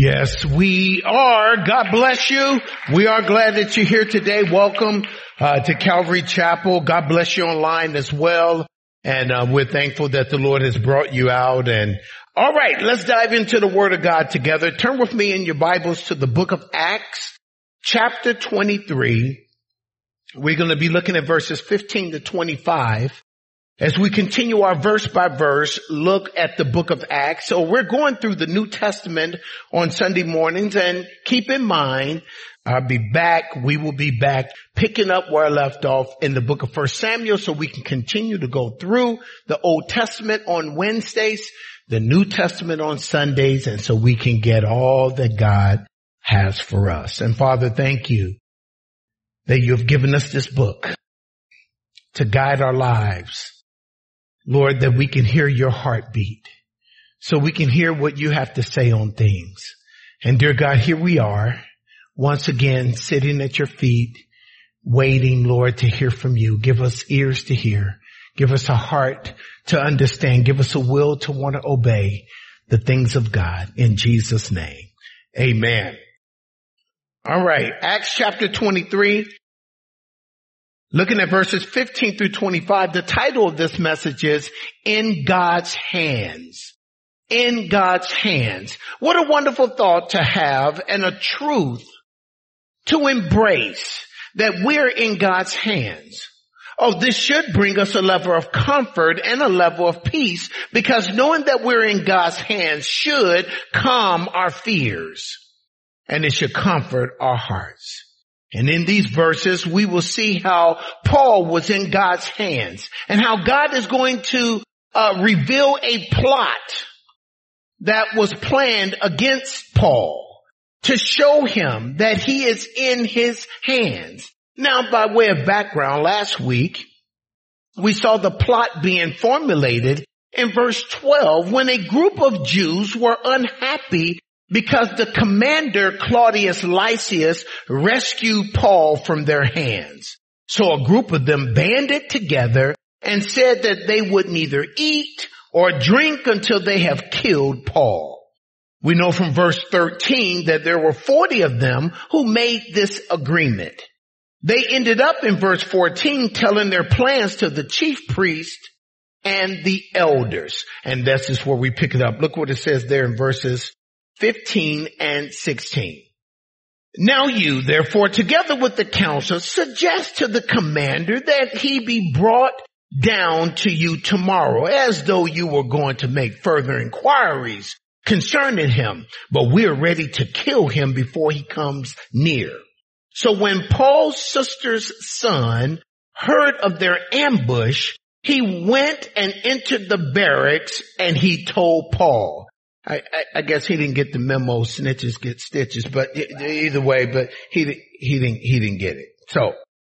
Yes, we are. God bless you. We are glad that you're here today. Welcome to Calvary Chapel. God bless you online as well. And we're thankful that the Lord has brought you out. And all right, let's dive into the Word of God together. Turn with me in your Bibles to the book of Acts, chapter 23. We're going to be looking at verses 15 to 25. As we continue our verse by verse look at the book of Acts. So we're going through the New Testament on Sunday mornings, and keep in mind, we will be back picking up where I left off in the book of 1 Samuel, so we can continue to go through the Old Testament on Wednesdays, the New Testament on Sundays, and so we can get all that God has for us. And Father, thank you that you have given us this book to guide our lives. Lord, that we can hear your heartbeat, so we can hear what you have to say on things. And dear God, here we are, once again, sitting at your feet, waiting, Lord, to hear from you. Give us ears to hear. Give us a heart to understand. Give us a will to want to obey the things of God. In Jesus' name, amen. All right, Acts chapter 23. Looking at verses 15 through 25, the title of this message is In God's Hands. In God's Hands. What a wonderful thought to have, and a truth to embrace, that we're in God's hands. Oh, this should bring us a level of comfort and a level of peace, because knowing that we're in God's hands should calm our fears, and it should comfort our hearts. And in these verses, we will see how Paul was in God's hands, and how God is going to reveal a plot that was planned against Paul to show him that he is in his hands. Now, by way of background, last week, we saw the plot being formulated in verse 12 when a group of Jews were unhappy because the commander, Claudius Lysias, rescued Paul from their hands. So a group of them banded together and said that they would neither eat or drink until they have killed Paul. We know from verse 13 that there were 40 of them who made this agreement. They ended up in verse 14 telling their plans to the chief priest and the elders. And this is where we pick it up. Look what it says there in verses 15 and 16. Now you, therefore, together with the council, suggest to the commander that he be brought down to you tomorrow, as though you were going to make further inquiries concerning him. But we're ready to kill him before he comes near. So when Paul's sister's son heard of their ambush, he went and entered the barracks, and he told Paul. I guess he didn't get the memo, snitches get stitches, but either way, but he didn't get it. So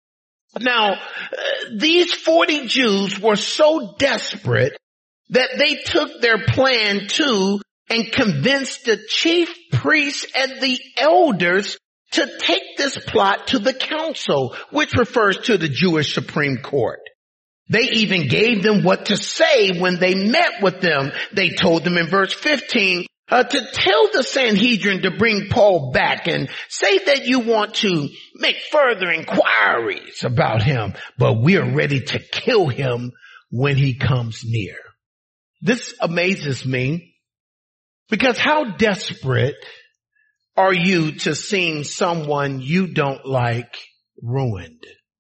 now these 40 Jews were so desperate that they took their plan to and convinced the chief priests and the elders to take this plot to the council, which refers to the Jewish Supreme Court. They even gave them what to say when they met with them. They told them in verse 15 to tell the Sanhedrin to bring Paul back and say that you want to make further inquiries about him, but we are ready to kill him when he comes near. This amazes me, because how desperate are you to see someone you don't like ruined?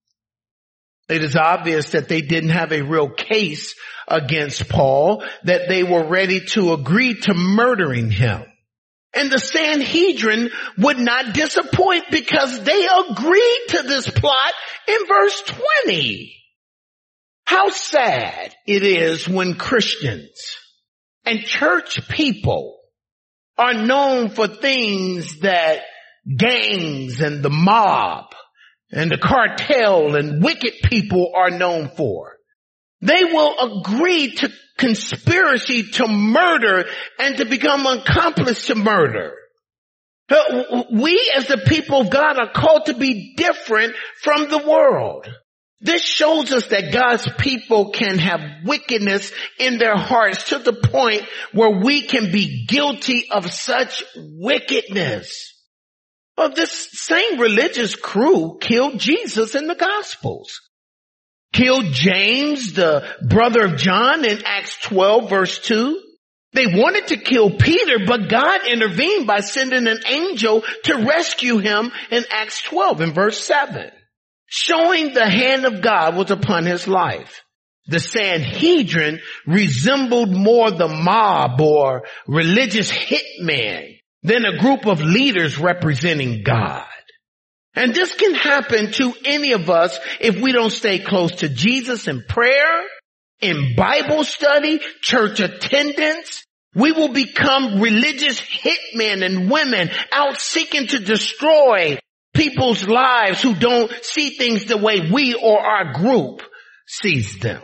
It is obvious that they didn't have a real case against Paul, that they were ready to agree to murdering him. And the Sanhedrin would not disappoint, because they agreed to this plot in verse 20. How sad it is when Christians and church people are known for things that gangs and the mob and the cartel and wicked people are known for. They will agree to conspiracy to murder and to become accomplice to murder. We as the people of God are called to be different from the world. This shows us that God's people can have wickedness in their hearts to the point where we can be guilty of such wickedness. Well, this same religious crew killed Jesus in the Gospels. Killed James, the brother of John, in Acts 12 verse 2. They wanted to kill Peter, but God intervened by sending an angel to rescue him in Acts 12 in verse 7. Showing the hand of God was upon his life. The Sanhedrin resembled more the mob or religious hitman than a group of leaders representing God. And this can happen to any of us if we don't stay close to Jesus in prayer, in Bible study, church attendance. We will become religious hitmen and women out seeking to destroy people's lives who don't see things the way we or our group sees them.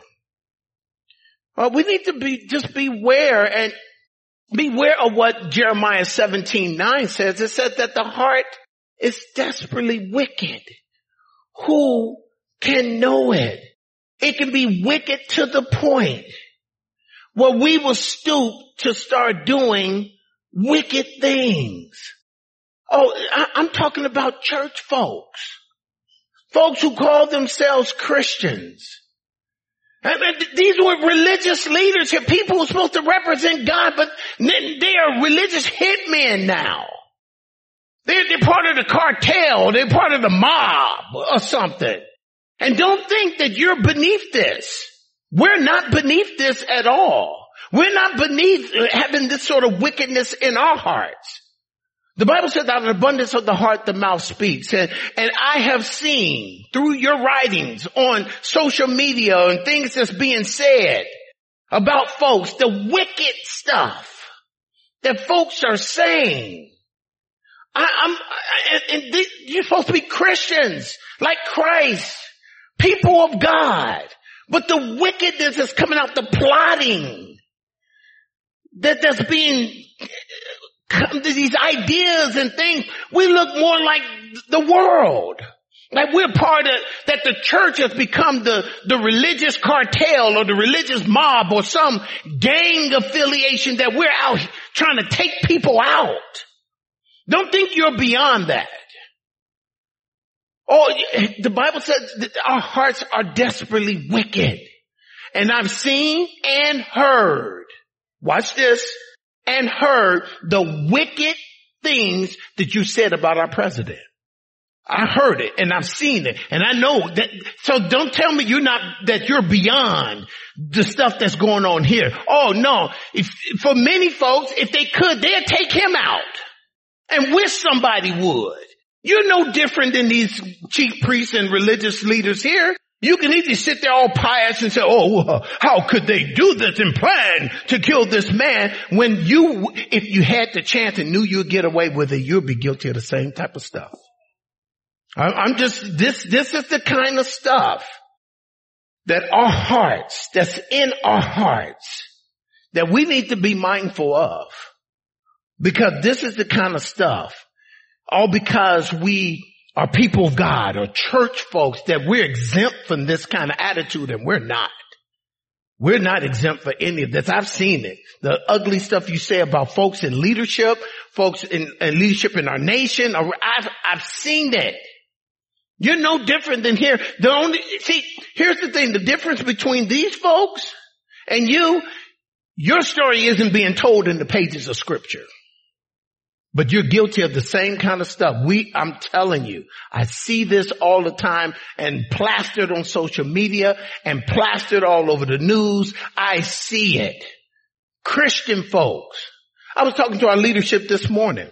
We need to just beware and beware of what Jeremiah 17:9 says. It says that the heart is desperately wicked. Who can know it? It can be wicked to the point where we will stoop to start doing wicked things. I'm talking about church folks. Folks who call themselves Christians. These were religious leaders here, people who are supposed to represent God, but they are religious hitmen now. They're part of the cartel. They're part of the mob or something. And don't think that you're beneath this. We're not beneath this at all. We're not beneath having this sort of wickedness in our hearts. The Bible says out of the abundance of the heart, the mouth speaks. And I have seen through your writings on social media and things that's being said about folks, the wicked stuff that folks are saying. You're supposed to be Christians like Christ, people of God. But the wickedness is coming out, the plotting that's being, these ideas and things. We look more like the world. Like we're part of, that the church has become the religious cartel or the religious mob or some gang affiliation that we're out trying to take people out. Don't think you're beyond that. The Bible says that our hearts are desperately wicked. And I've seen and heard, watch this, and heard the wicked things that you said about our president. I heard it and I've seen it and I know that. So don't tell me that you're beyond the stuff that's going on here. Oh no. For many folks, if they could, they'd take him out and wish somebody would. You're no different than these chief priests and religious leaders here. You can easily sit there all pious and say, how could they do this and plan to kill this man when if you had the chance and knew you'd get away with it, you'd be guilty of the same type of stuff. This is the kind of stuff that that's in our hearts, that we need to be mindful of. Because this is the kind of stuff, all because we are people of God or church folks, that we're exempt from this kind of attitude, and we're not. We're not exempt for any of this. I've seen it. The ugly stuff you say about folks in leadership, folks in leadership in our nation. I've seen it. You're no different than here. Here's the thing. The difference between these folks and your story isn't being told in the pages of Scripture. But you're guilty of the same kind of stuff. I'm telling you, I see this all the time and plastered on social media and plastered all over the news. I see it. Christian folks. I was talking to our leadership this morning.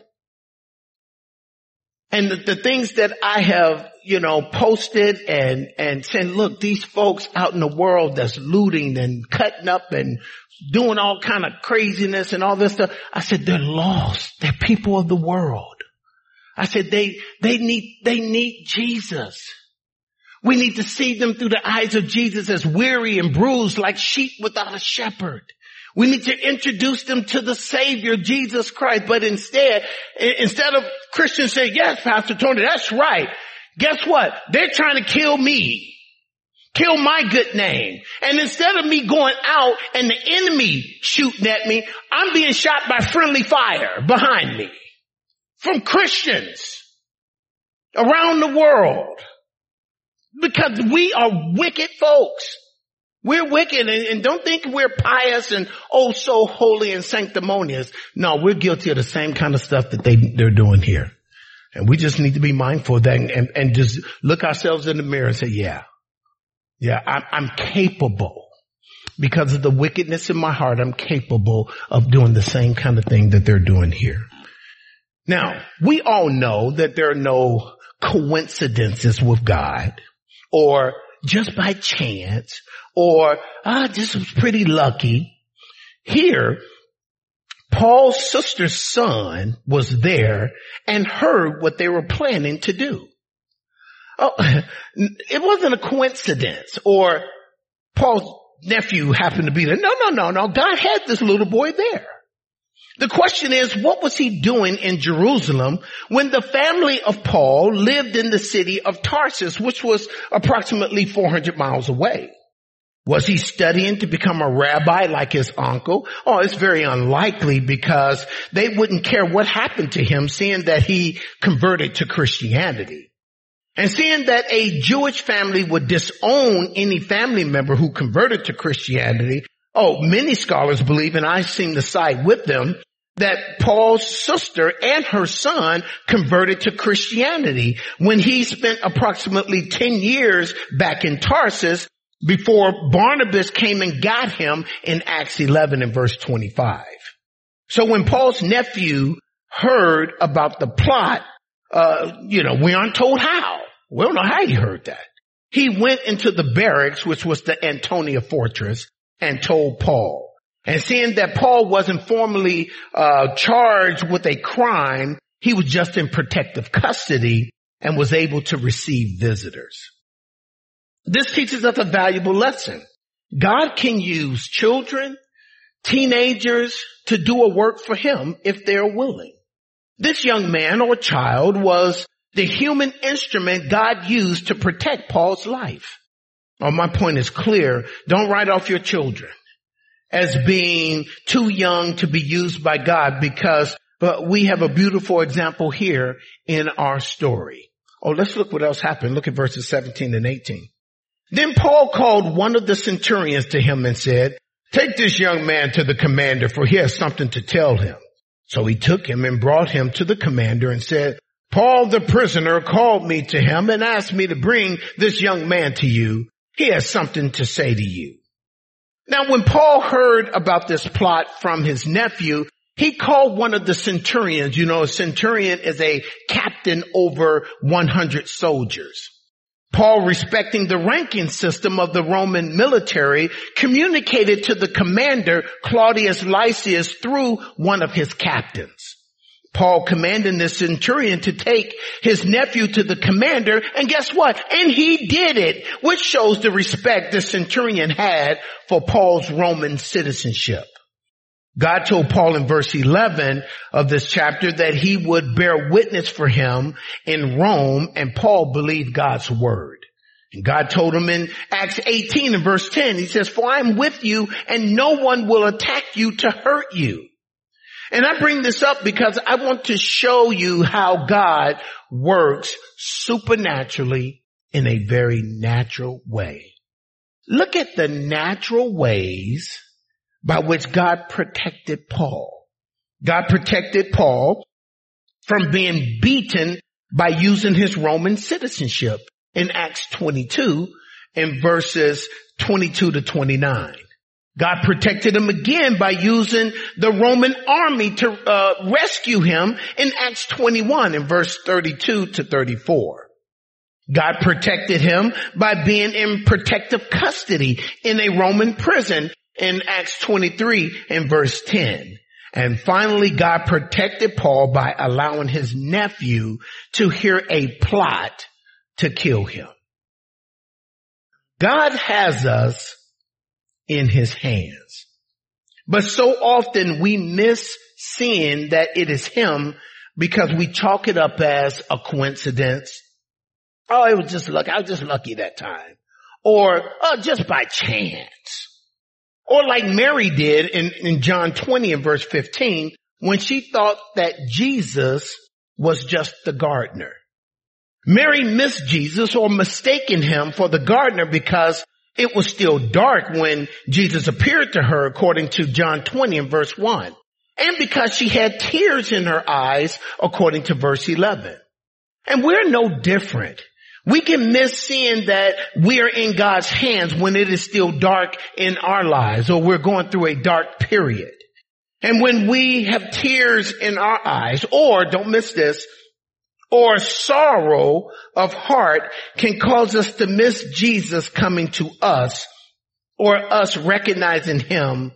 And the things that I have, posted and saying, look, these folks out in the world that's looting and cutting up and doing all kind of craziness and all this stuff. I said, they're lost. They're people of the world. I said, they need Jesus. We need to see them through the eyes of Jesus as weary and bruised like sheep without a shepherd. We need to introduce them to the Savior, Jesus Christ. But instead of Christians saying, yes, Pastor Tony, that's right. Guess what? They're trying to kill me. kill my good name. And instead of me going out and the enemy shooting at me, I'm being shot by friendly fire behind me from Christians around the world, because we are wicked folks. We're wicked, and don't think we're pious and oh so holy and sanctimonious. No, we're guilty of the same kind of stuff that they're doing here. And we just need to be mindful of that and just look ourselves in the mirror and say, yeah, I'm capable. Because of the wickedness in my heart, I'm capable of doing the same kind of thing that they're doing here. Now, we all know that there are no coincidences with God, or just by chance, or this was pretty lucky. Here, Paul's sister's son was there and heard what they were planning to do. Oh, it wasn't a coincidence, or Paul's nephew happened to be there. No. God had this little boy there. The question is, what was he doing in Jerusalem when the family of Paul lived in the city of Tarsus, which was approximately 400 miles away? Was he studying to become a rabbi like his uncle? Oh, it's very unlikely, because they wouldn't care what happened to him, seeing that he converted to Christianity. And seeing that a Jewish family would disown any family member who converted to Christianity, many scholars believe, and I seem to side with them, that Paul's sister and her son converted to Christianity when he spent approximately 10 years back in Tarsus before Barnabas came and got him in Acts 11 and verse 25. So when Paul's nephew heard about the plot, we aren't told how. We don't know how he heard that. He went into the barracks, which was the Antonia fortress, and told Paul. And seeing that Paul wasn't formally charged with a crime, he was just in protective custody and was able to receive visitors. This teaches us a valuable lesson. God can use children, teenagers to do a work for him if they're willing. This young man or child was the human instrument God used to protect Paul's life. My point is clear. Don't write off your children as being too young to be used by God, because we have a beautiful example here in our story. Let's look what else happened. Look at verses 17 and 18. Then Paul called one of the centurions to him and said, "Take this young man to the commander, for he has something to tell him." So he took him and brought him to the commander and said, "Paul the prisoner called me to him and asked me to bring this young man to you. He has something to say to you." Now, when Paul heard about this plot from his nephew, he called one of the centurions. A centurion is a captain over 100 soldiers. Paul, respecting the ranking system of the Roman military, communicated to the commander, Claudius Lysias, through one of his captains. Paul commanded the centurion to take his nephew to the commander, and guess what? And he did it, which shows the respect the centurion had for Paul's Roman citizenship. God told Paul in verse 11 of this chapter that he would bear witness for him in Rome, and Paul believed God's word. And God told him in Acts 18 and verse 10, he says, "For I am with you, and no one will attack you to hurt you." And I bring this up because I want to show you how God works supernaturally in a very natural way. Look at the natural ways by which God protected Paul. God protected Paul from being beaten by using his Roman citizenship in Acts 22 in verses 22 to 29. God protected him again by using the Roman army to rescue him in Acts 21 in verse 32 to 34. God protected him by being in protective custody in a Roman prison in Acts 23 in verse 10. And finally, God protected Paul by allowing his nephew to hear a plot to kill him. God has us in his hands. But so often we miss seeing that it is him because we chalk it up as a coincidence. It was just lucky. I was just lucky that time. or just by chance. Or like Mary did in John 20 and verse 15, when she thought that Jesus was just the gardener. Mary missed Jesus or mistaken him for the gardener because it was still dark when Jesus appeared to her, according to John 20 and verse 1. And because she had tears in her eyes, according to verse 11. And we're no different. We can miss seeing that we are in God's hands when it is still dark in our lives, or we're going through a dark period. And when we have tears in our eyes, or, don't miss this, or sorrow of heart can cause us to miss Jesus coming to us, or us recognizing him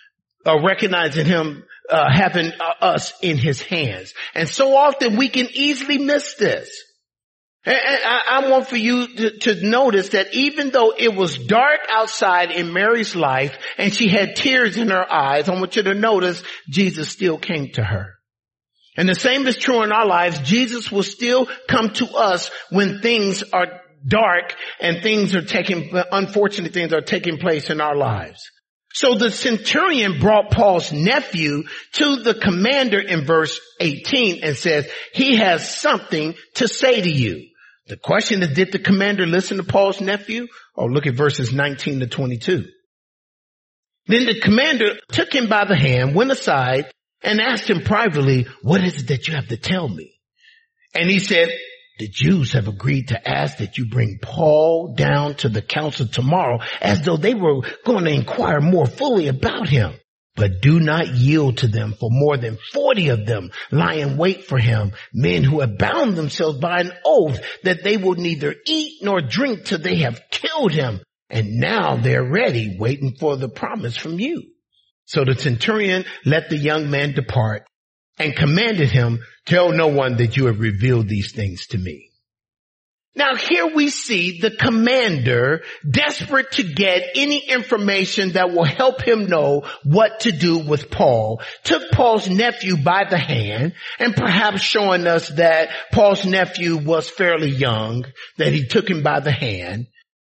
having us in his hands. And so often we can easily miss this. And I want for you to notice that even though it was dark outside in Mary's life and she had tears in her eyes, I want you to notice Jesus still came to her. And the same is true in our lives. Jesus will still come to us when things are dark and unfortunate things are taking place in our lives. So the centurion brought Paul's nephew to the commander in verse 18 and says, he has something to say to you. The question is, did the commander listen to Paul's nephew? Oh, look at verses 19 to 22. Then the commander took him by the hand, went aside, and asked him privately, what is it that you have to tell me? And he said, the Jews have agreed to ask that you bring Paul down to the council tomorrow, as though they were going to inquire more fully about him. But do not yield to them, for more than 40 of them lie in wait for him, men who have bound themselves by an oath that they will neither eat nor drink till they have killed him. And now they're ready, waiting for the promise from you. So the centurion let the young man depart and commanded him, tell no one that you have revealed these things to me. Now here we see the commander, desperate to get any information that will help him know what to do with Paul, took Paul's nephew by the hand, and perhaps showing us that Paul's nephew was fairly young, that he took him by the hand.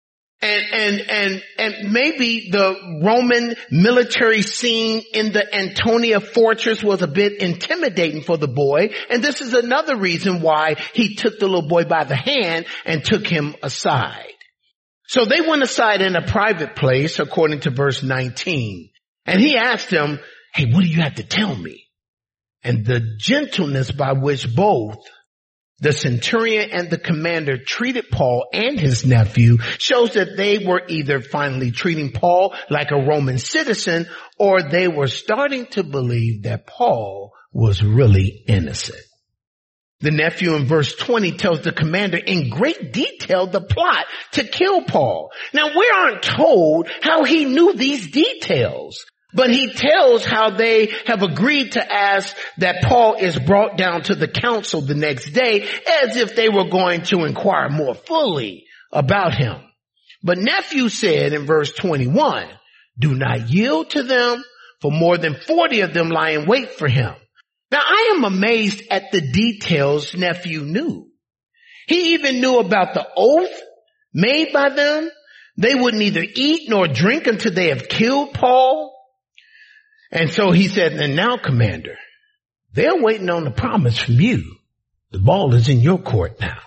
And maybe the Roman military scene in the Antonia fortress was a bit intimidating for the boy. And this is another reason why he took the little boy by the hand and took him aside. So they went aside in a private place, according to verse 19. And he asked him, hey, what do you have to tell me? And the gentleness by which both the centurion and the commander treated Paul and his nephew shows that they were either finally treating Paul like a Roman citizen, or they were starting to believe that Paul was really innocent. The nephew in verse 20 tells the commander in great detail the plot to kill Paul. Now we aren't told how he knew these details, but he tells how they have agreed to ask that Paul is brought down to the council the next day, as if they were going to inquire more fully about him. But nephew said in verse 21, do not yield to them, for more than 40 of them lie in wait for him. Now I am amazed at the details nephew knew. He even knew about the oath made by them. They would neither eat nor drink until they have killed Paul. And so he said, and now, commander, they're waiting on the promise from you. The ball is in your court now.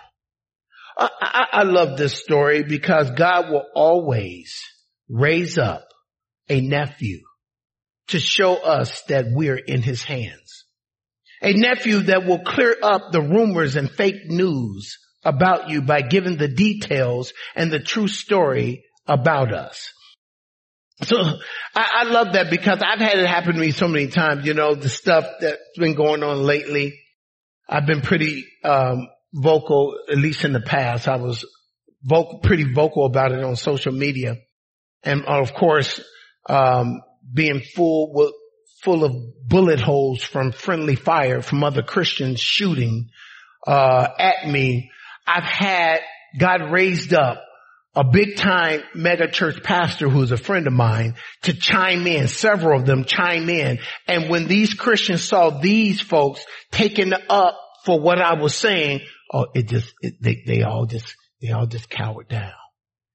I love this story because God will always raise up a nephew to show us that we're in his hands. A nephew that will clear up the rumors and fake news about you by giving the details and the true story about us. So I love that because I've had it happen to me so many times, the stuff that's been going on lately. I've been pretty vocal, at least in the past. I was pretty vocal about it on social media. And of course, being full of bullet holes from friendly fire from other Christians shooting at me, I've had God raised up a big time mega church pastor who's a friend of mine to chime in. Several of them chime in. And when these Christians saw these folks taken up for what I was saying, they all just cowered down.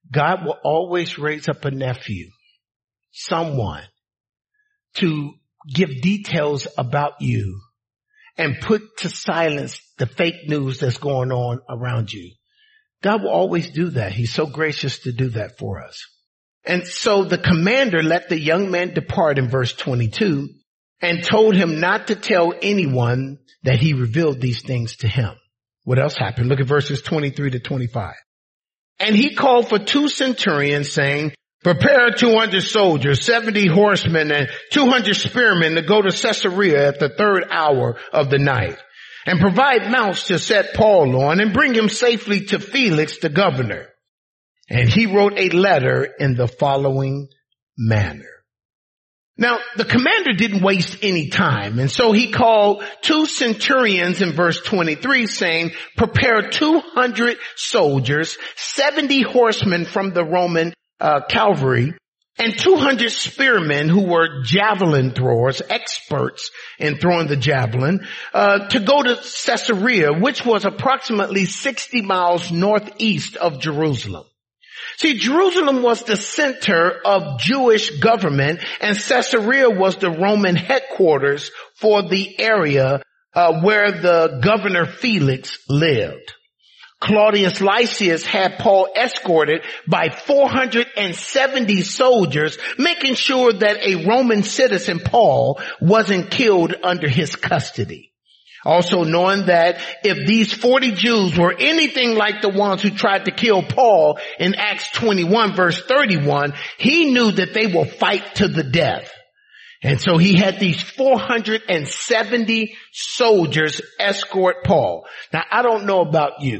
God will always raise up a nephew, someone to give details about you and put to silence the fake news that's going on around you. God will always do that. He's so gracious to do that for us. And so the commander let the young man depart in verse 22 and told him not to tell anyone that he revealed these things to him. What else happened? Look at verses 23 to 25. And he called for 2 centurions, saying, prepare 200 soldiers, 70 horsemen, and 200 spearmen to go to Caesarea at the 3rd hour of the night, and provide mounts to set Paul on, and bring him safely to Felix the governor. And he wrote a letter in the following manner. Now, the commander didn't waste any time, and so he called 2 centurions in verse 23, saying, prepare 200 soldiers, 70 horsemen from the Roman cavalry, and 200 spearmen who were javelin throwers, experts in throwing the javelin, to go to Caesarea, which was approximately 60 miles northeast of Jerusalem. See, Jerusalem was the center of Jewish government, and Caesarea was the Roman headquarters for the area where the governor Felix lived. Claudius Lysias had Paul escorted by 470 soldiers, making sure that a Roman citizen, Paul, wasn't killed under his custody. Also knowing that if these 40 Jews were anything like the ones who tried to kill Paul in Acts 21 verse 31, he knew that they will fight to the death. And so he had these 470 soldiers escort Paul. Now, I don't know about you,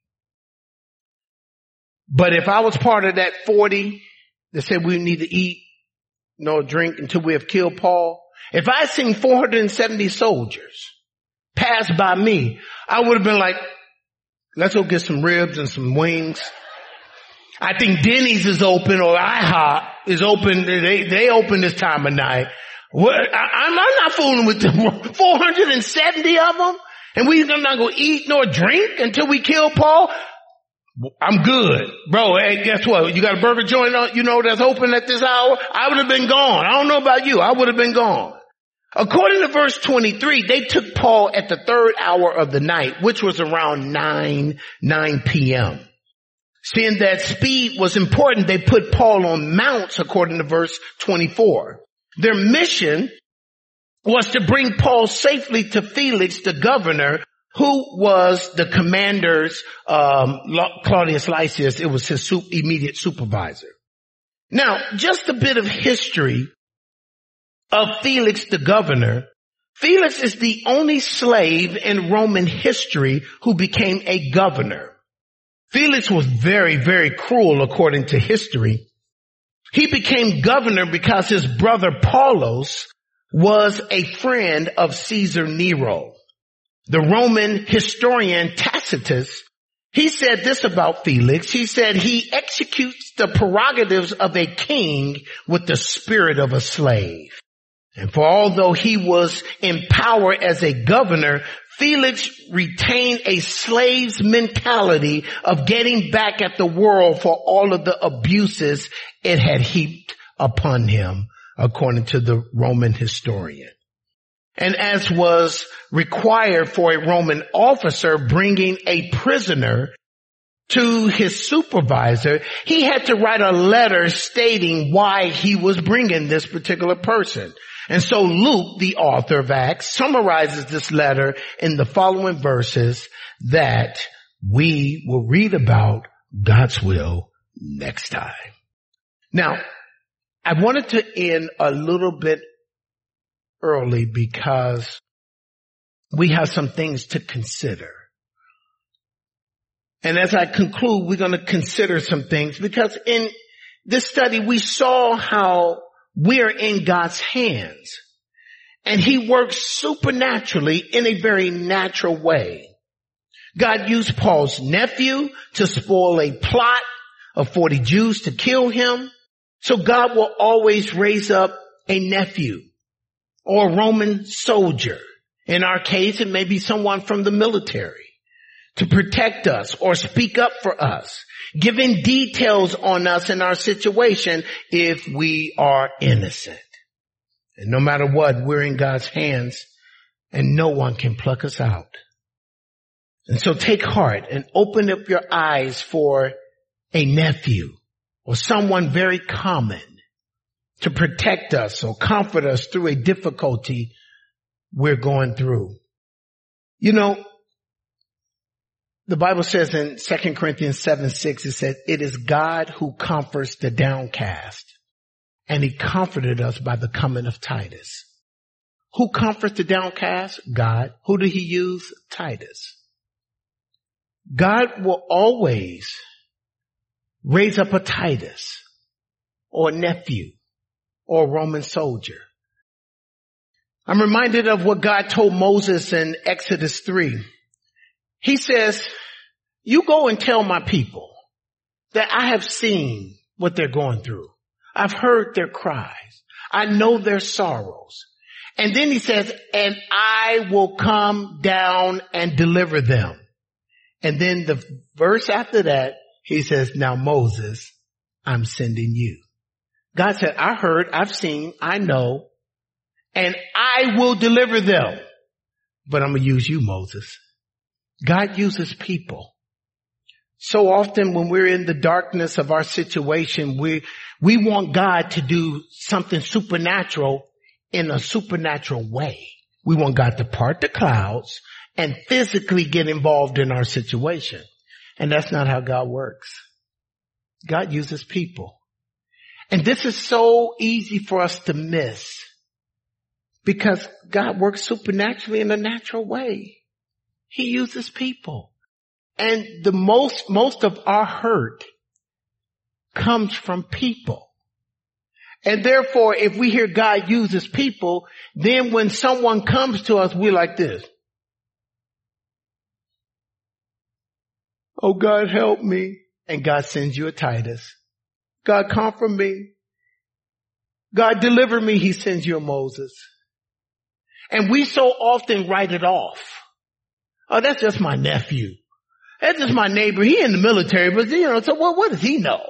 but if I was part of that 40 that said we need to eat, no drink until we have killed Paul, if I seen 470 soldiers pass by me, I would have been like, let's go get some ribs and some wings. I think Denny's is open, or IHOP is open. They open this time of night. I'm not fooling with them. 470 of them, and we're not going to eat nor drink until we kill Paul. I'm good. Bro, hey, guess what? You got a burger joint, that's open at this hour? I would have been gone. I don't know about you. I would have been gone. According to verse 23, they took Paul at the 3rd hour of the night, which was around 9 p.m. Seeing that speed was important, they put Paul on mounts, according to verse 24. Their mission was to bring Paul safely to Felix, the governor, who was the commander's, Claudius Lysias. It was his immediate supervisor. Now, just a bit of history of Felix the governor. Felix is the only slave in Roman history who became a governor. Felix was very, very cruel according to history. He became governor because his brother Paulos was a friend of Caesar Nero. The Roman historian Tacitus, he said this about Felix. He said he executes the prerogatives of a king with the spirit of a slave. And for although he was in power as a governor, Felix retained a slave's mentality of getting back at the world for all of the abuses it had heaped upon him, according to the Roman historian. And as was required for a Roman officer bringing a prisoner to his supervisor, he had to write a letter stating why he was bringing this particular person. And so Luke, the author of Acts, summarizes this letter in the following verses that we will read about, God's will, next time. Now, I wanted to end a little bit early because we have some things to consider. And as I conclude, we're going to consider some things because in this study we saw how we're in God's hands, and he works supernaturally in a very natural way. God used Paul's nephew to spoil a plot of 40 Jews to kill him. So God will always raise up a nephew or a Roman soldier. In our case, it may be someone from the military to protect us or speak up for us, giving details on us and our situation if we are innocent. And no matter what, we're in God's hands and no one can pluck us out. And so take heart and open up your eyes for a nephew or someone very common to protect us or comfort us through a difficulty we're going through. You know, the Bible says in 2 Corinthians 7:6, it says, it is God who comforts the downcast, and he comforted us by the coming of Titus. Who comforts the downcast? God. Who did he use? Titus. God will always raise up a Titus or a nephew or a Roman soldier. I'm reminded of what God told Moses in Exodus 3. He says, you go and tell my people that I have seen what they're going through. I've heard their cries. I know their sorrows. And then he says, and I will come down and deliver them. And then the verse after that, he says, now Moses, I'm sending you. God said, I heard, I've seen, I know, and I will deliver them. But I'm going to use you, Moses. God uses people. So often when we're in the darkness of our situation, we want God to do something supernatural in a supernatural way. We want God to part the clouds and physically get involved in our situation. And that's not how God works. God uses people. And this is so easy for us to miss because God works supernaturally in a natural way. He uses people. And the most of our hurt comes from people. And therefore, if we hear God uses people, then when someone comes to us, we're like this. Oh, God, help me. And God sends you a Titus. God, comfort me. God, deliver me. He sends you a Moses. And we so often write it off. Oh, that's just my nephew. That's just my neighbor. He in the military, but so what does he know?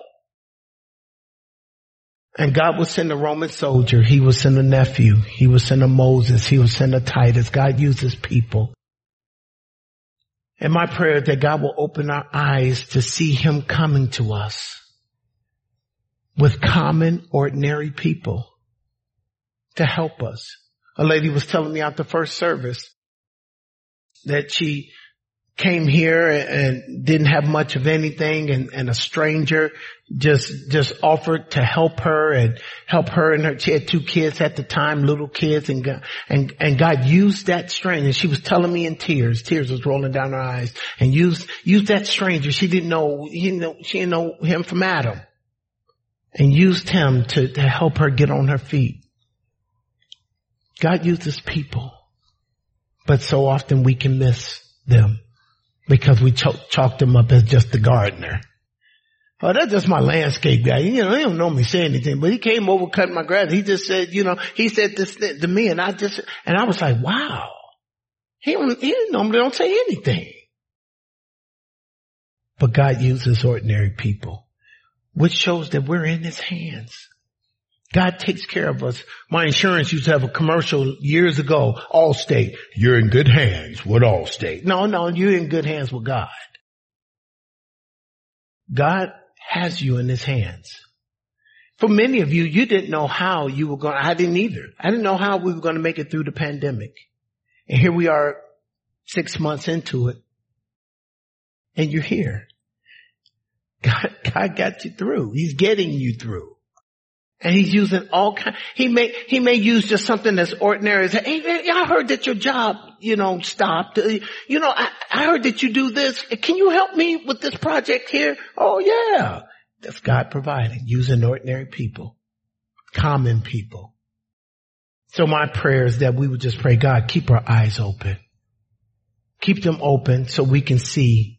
And God will send a Roman soldier. He will send a nephew. He will send a Moses. He will send a Titus. God uses people. And my prayer is that God will open our eyes to see him coming to us with common, ordinary people to help us. A lady was telling me out the first service that she came here and didn't have much of anything, and a stranger just offered to help her and she had 2 kids at the time, little kids, and God used that stranger. She was telling me in tears was rolling down her eyes, and used that stranger. She didn't know him from Adam, and used him to help her get on her feet. God uses people, but so often we can miss them because we chalk them up as just the gardener. Oh, that's just my landscape guy. He don't normally say anything, but he came over cutting my grass. He just said, he said this to me, and I was like, wow. He normally don't say anything. But God uses ordinary people, which shows that we're in his hands. God takes care of us. My insurance used to have a commercial years ago, Allstate. You're in good hands with Allstate. No, you're in good hands with God. God has you in his hands. For many of you, you didn't know how you were going. I didn't either. I didn't know how we were going to make it through the pandemic. And here we are 6 months into it. And you're here. God got you through. He's getting you through. And he's using all kinds. He may use just something that's ordinary. Say, hey, I heard that your job, stopped. I heard that you do this. Can you help me with this project here? Oh yeah. That's God providing, using ordinary people, common people. So my prayer is that we would just pray, God, keep our eyes open. Keep them open so we can see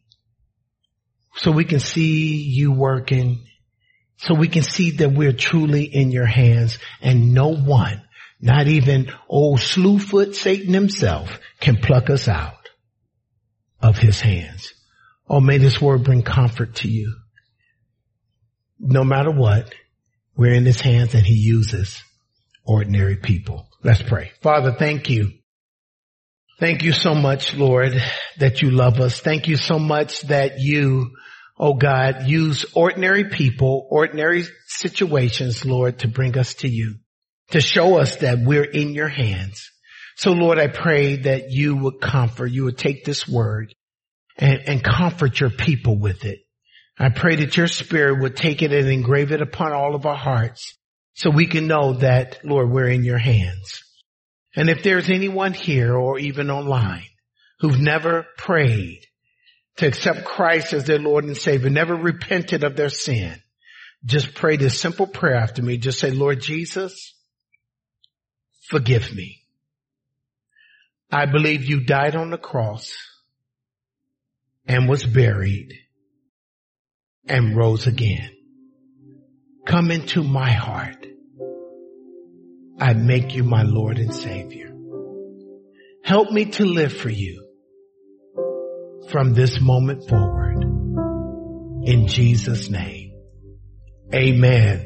you working. So we can see that we're truly in your hands, and no one, not even old slewfoot Satan himself, can pluck us out of his hands. Oh, may this word bring comfort to you. No matter what, we're in his hands and he uses ordinary people. Let's pray. Father, thank you. Thank you so much, Lord, that you love us. Thank you so much that you, oh God, use ordinary people, ordinary situations, Lord, to bring us to you, to show us that we're in your hands. So Lord, I pray that you would comfort, you would take this word and comfort your people with it. I pray that your spirit would take it and engrave it upon all of our hearts so we can know that, Lord, we're in your hands. And if there's anyone here or even online who've never prayed to accept Christ as their Lord and Savior, never repented of their sin, just pray this simple prayer after me. Just say, Lord Jesus, forgive me. I believe you died on the cross and was buried and rose again. Come into my heart. I make you my Lord and Savior. Help me to live for you from this moment forward. In Jesus' name, amen.